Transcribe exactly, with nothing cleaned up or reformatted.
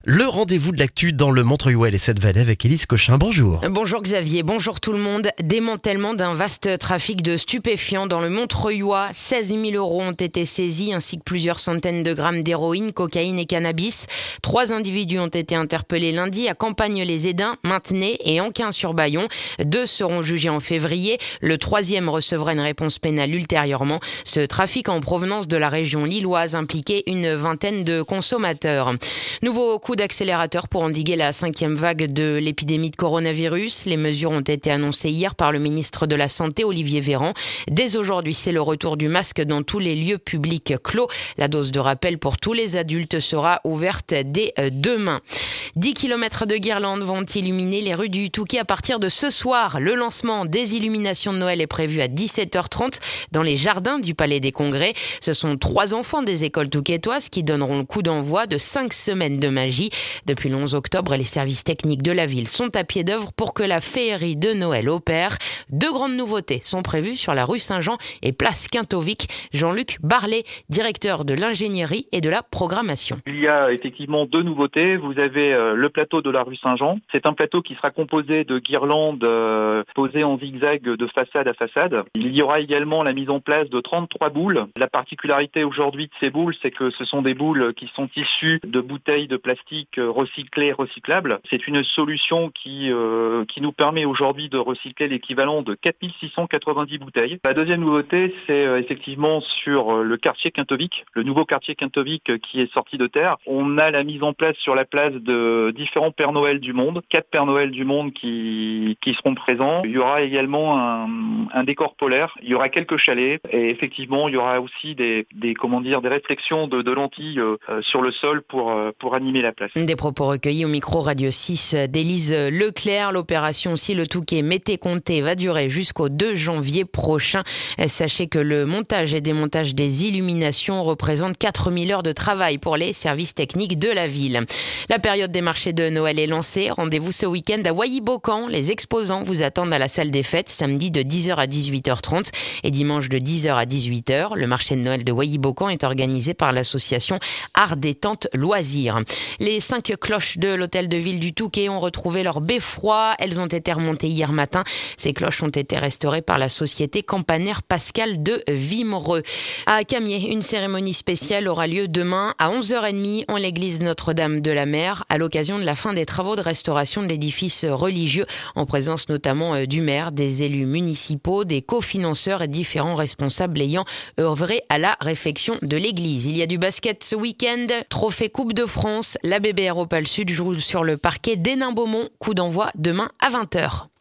Le rendez-vous de l'actu dans le Montreuil et cette vallée avec Élise Cochin. Bonjour. Bonjour Xavier, bonjour tout le monde. Démantèlement d'un vaste trafic de stupéfiants dans le Montreuil. seize mille euros ont été saisis ainsi que plusieurs centaines de grammes d'héroïne, cocaïne et cannabis. Trois individus ont été interpellés lundi à Campagne-les-Édins, Maintenay et Anquin-sur-Bayon. Deux seront jugés en février. Le troisième recevra une réponse pénale ultérieurement. Ce trafic en provenance de la région lilloise impliquait une vingtaine de consommateurs. Nouveau coup d'accélérateur pour endiguer la cinquième vague de l'épidémie de coronavirus. Les mesures ont été annoncées hier par le ministre de la Santé, Olivier Véran. Dès aujourd'hui, c'est le retour du masque dans tous les lieux publics clos. La dose de rappel pour tous les adultes sera ouverte dès demain. dix kilomètres de guirlandes vont illuminer les rues du Touquet à partir de ce soir. Le lancement des illuminations de Noël est prévu à dix-sept heures trente dans les jardins du Palais des Congrès. Ce sont trois enfants des écoles touquetoises qui donneront le coup d'envoi de cinq semaines de magie. Depuis le onze octobre, les services techniques de la ville sont à pied d'œuvre pour que la féerie de Noël opère. Deux grandes nouveautés sont prévues sur la rue Saint-Jean et place Quintovic. Jean-Luc Barlet, directeur de l'ingénierie et de la programmation. Il y a effectivement deux nouveautés. Vous avez euh, le plateau de la rue Saint-Jean. C'est un plateau qui sera composé de guirlandes euh, posées en zigzag de façade à façade. Il y aura également la mise en place de trente-trois boules. La particularité aujourd'hui de ces boules, c'est que ce sont des boules qui sont issues de bouteilles de plastique recyclées, recyclables. C'est une solution qui, euh, qui nous permet aujourd'hui de recycler l'équivalent de quatre mille six cent quatre-vingt-dix bouteilles. La deuxième nouveauté, c'est euh, effectivement sur euh, le quartier Quintovic, le nouveau quartier Quintovic euh, qui est sorti de terre. On a la mise en place sur la place de différents Pères Noël du monde, quatre Pères Noël du monde qui, qui seront présents. Il y aura également un, un décor polaire, il y aura quelques chalets et effectivement il y aura aussi des, des comment dire, des réflexions de, de lentilles euh, sur le sol pour, euh, pour animer la place. Des propos recueillis au micro Radio six d'Élise Leclerc. L'opération Si le Touquet Mettez Compté va durer jusqu'au deux janvier prochain. Sachez que le montage et démontage des illuminations représente quatre mille heures de travail pour les services techniques de la ville. La période des marchés de Noël est lancée. Rendez-vous ce week-end à Wailly-Beaucamp. Les exposants vous attendent à la salle des fêtes samedi de dix heures à dix-huit heures trente et dimanche de dix heures à dix-huit heures. Le marché de Noël de Wailly-Beaucamp est organisé par l'association Art Détente Loisirs. Les cinq cloches de l'hôtel de ville du Touquet ont retrouvé leur beffroi. Elles ont été remontées hier matin. Ces cloches ont été restaurées par la société campanaire Pascal de Vimereux. À Camiers, une cérémonie spéciale aura lieu demain à onze heures trente en l'église Notre-Dame de la Mer à l'occasion de la fin des travaux de restauration de l'édifice religieux en présence notamment du maire, des élus municipaux, des cofinanceurs et différents responsables ayant œuvré à la réfection de l'église. Il y a du basket ce week-end. Trophée Coupe de France. La B B R Opal Sud joue sur le parquet d'Hénin-Beaumont. Coup d'envoi demain à vingt heures.